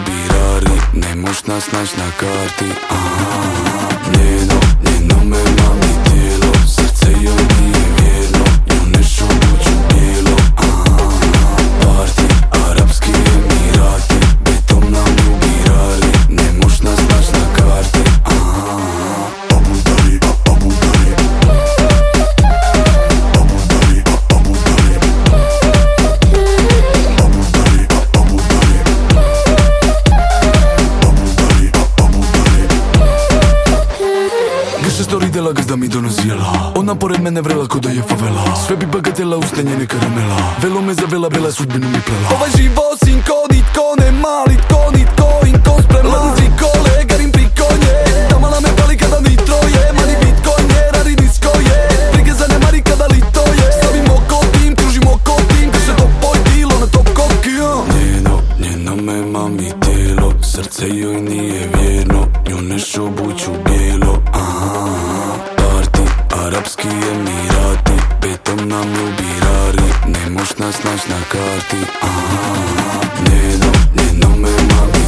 ljubirari, ne moš nas naći na karti. Njeno me mami tijelo, srce joj nije vjerno, ju nešto buću bijelo. Parti, Arapski Emirati, betom nam ljubirari, ne moš nas naći na karti. Abu Dhabi, Abu Dhabi, Abu Dhabi, Abu Dhabi, Abu Dhabi, Abu Dhabi, Abu Dhabi, Abu Dhabi. Grše story dela gazda mi donosila, ona pored mene vrela ko da je favela. Sve bi bagatela ustenjene karamela, velo me zavela, bela sudbinu mi plela. Ovaj život sinko, nitko ne mali, nitko inko sprema. Lazi kolega, rim priko nje, ta mala me pali kada nitro je. Mani bitcoin je, radi nisko je, brige zanemari kada lito je. Stavim oko tim, kružim oko tim, kaže to poj dilo na top koki. Njeno me mami tijelo, srce joj nije vjerno, nju nešto buću bijelo. Parti, Arapski Emirati, betom nam ljubirari, ne moš nas naći na karti. Njeno me mami